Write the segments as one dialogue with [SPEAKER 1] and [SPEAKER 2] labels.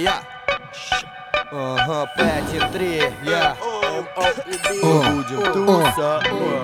[SPEAKER 1] Я. Ага, 5,3, я. Будем туса.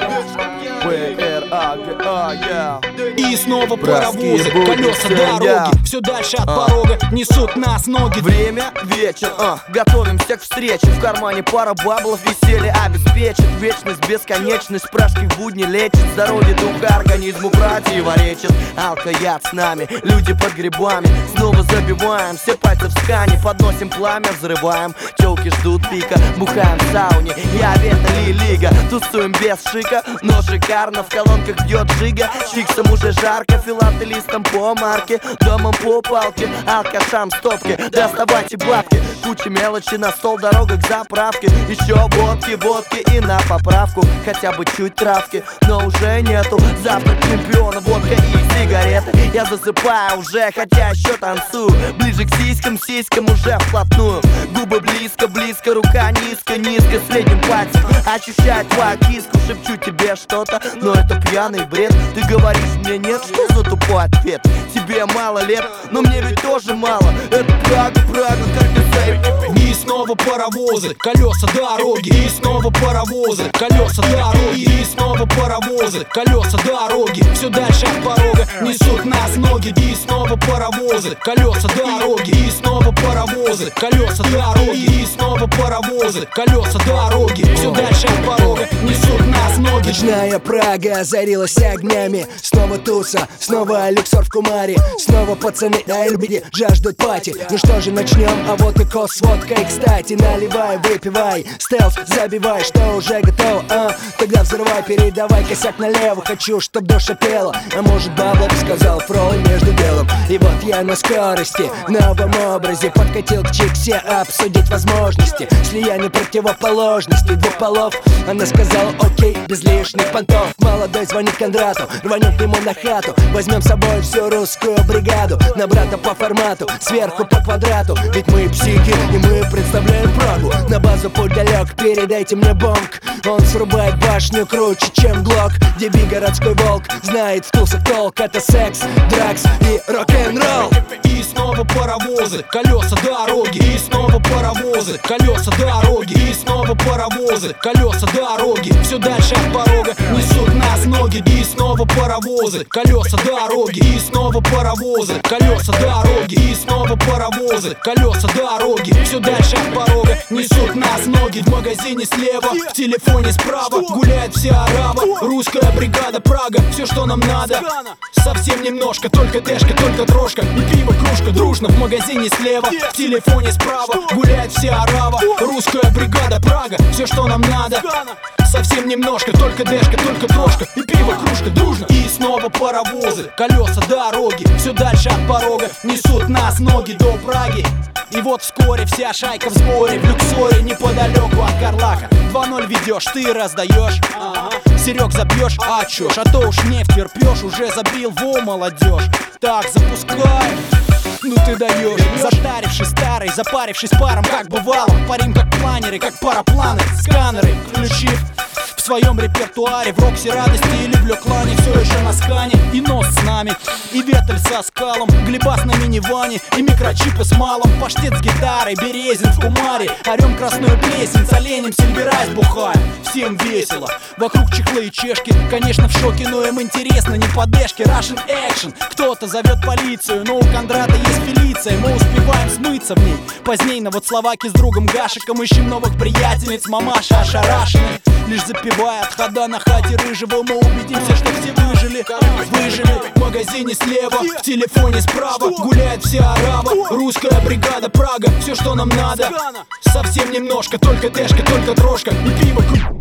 [SPEAKER 1] ПРАГА, я.
[SPEAKER 2] И снова паровозы, колеса дороги все дальше от порога несут нас ноги.
[SPEAKER 1] Время, вечер, готовимся к встрече. В кармане пара баблов, веселье обеспечит. Вечность, бесконечность, пражки в будни лечит. Здоровье духа, организму противоречит. Алкояд с нами, люди под грибами. Снова забиваем, все пальцы в скане. Подносим пламя, взрываем. Телки ждут пика, бухаем в сауне. Я Вета Лига, тусуем без шика. Но шикарно, в колонках бьет жига. Чиксом уже жарко, филателистом по марке. Домом по палке, алкашам стопки. Доставайте бабки, куча мелочи на стол, дорога к заправке. Еще водки, водки и на поправку. Хотя бы чуть травки, но уже нету. Завтрак чемпиона, водка и сигареты. Я засыпаю уже, хотя еще танцую. Ближе к сиськам, сиськам уже вплотную. Губы близко, близко, рука низко, низко. Средним пальцем ощущаю твою киску. Шепчу тебе что-то, но это пьяный бред. Ты говоришь мне нет, что за тупой ответ? Тебе мало лет, но мне ведь тоже мало. Это Прага, Прага, как ты saying?
[SPEAKER 2] И снова паровозы, колеса дороги. И снова паровозы, колеса дороги. И снова паровозы, колеса дороги все дальше от порога несут нас ноги. И снова паровозы, колеса дороги. И снова паровозы, колеса дороги. И снова паровозы, колеса дороги все дальше от порога несут нас ноги.
[SPEAKER 3] Ночная Прага озарилась огнями. Снова туса, снова люксор в кумаре. Снова пацаны на НБД жаждут пати. Ну что же, начнем, а вот и кос с водкой. Кстати, наливай, выпивай, стелс забивай, что уже готово, тогда взрывай, передавай косяк налево. Хочу, чтоб душа пела, а может бабло, сказал Фролл между делом. И вот я на скорости, в новом образе подкатил к Чиксе обсудить возможности слияния противоположностей двух полов. Она сказала окей, без лишних понтов. Молодой звонит Кондрату, рванем к нему на хату. Возьмем с собой всю русскую бригаду. На брата по формату, сверху по квадрату. Ведь мы психи и мы представляем Прагу. На базу путь далек, передайте мне бонг. Он срубает башню круче, чем Глок. Деби городской волк, знает в тусах толк. Это секс, дракс и рок-н-ролл.
[SPEAKER 2] И снова паровозы, колеса дороги. И снова паровозы, колеса дороги. И снова паровозы, колеса дороги все дальше от порога несут нас ноги. И снова паровозы, колеса дороги. И снова паровозы, колеса дороги. И снова паровозы, колеса дороги все дальше от порога несут нас ноги. В магазине слева, в телефоне справа гуляет вся арава. Русская бригада, Прага, все, что нам надо. Совсем немножко, только дэшка, только дрожка и пиво, кружка. Дружно в магазине слева, в телефоне справа гуляет вся арава. Русская бригада, Прага, все, что нам надо. Совсем немножко, только дэшка, только дрожка и пиво, кружка. Дружно. И снова паровозы, колеса дороги все дальше от порога несут нас ноги до Праги. И вот вскоре вся шайка в сборе в люксоре неподалеку от Карлака. 2-0 ведешь, ты раздаешь, Серег забьешь, а чё ж, а то уж не втерпёшь. Уже забил, во, молодежь. Так, запускай. Ну ты даешь, затарившись старый, запарившись паром, как бывало. Парим как планеры, как парапланы, сканеры включив в своем репертуаре. В Роксе радости или в Леклане все еще на скане. И нос с нами, и ветель со скалом, Глебас на миниване, и микрочипы с малом. Паштет с гитарой, Березин в кумаре. Орем красную плесень, с оленем сильверайс бухаем. Всем весело, вокруг чехлы и чешки. Конечно в шоке, но им интересно, не подешки. Russian action, кто-то зовет полицию, но у Кондрата есть Фелиция. Мы успеваем смыться в ней поздней, но вот словаки с другом Гашиком ищем новых приятельниц. Мамаша ошарашены, лишь запивая от хода на хате рыжего. Мы убедимся, что все выжили. Выжили в магазине слева, в телефоне справа гуляет вся арава. Русская бригада, Прага, все, что нам надо. Совсем немножко, только дэшка, только дрожка и пиво.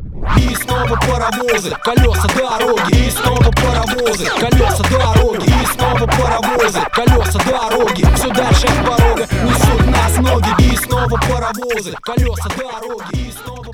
[SPEAKER 2] И снова паровозы, колеса дороги. И снова паровозы, колеса дороги. И снова паровозы, колеса дороги все дальше от порога несут нас ноги. И снова паровозы, колеса дороги. И снова